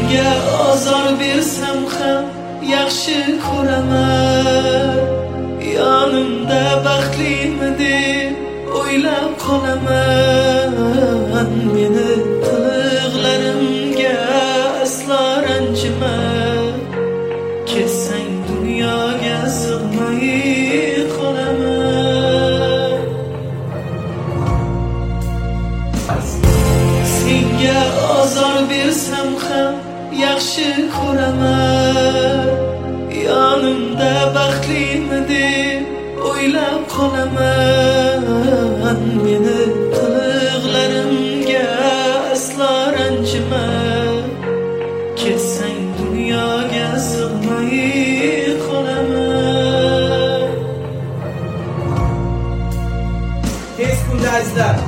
Senga azor bersam ham yaxshi ko'raman. Yonimda baxtlimi deb o'ylab qolaman. Meni tilig'larimga aslo ranjima. Kelsang dunyoga sig'may qolaman. Senga azor bersam ham yaxshi ko'raman. Yonimda baxtlimi deb o'ylab qolaman. Meni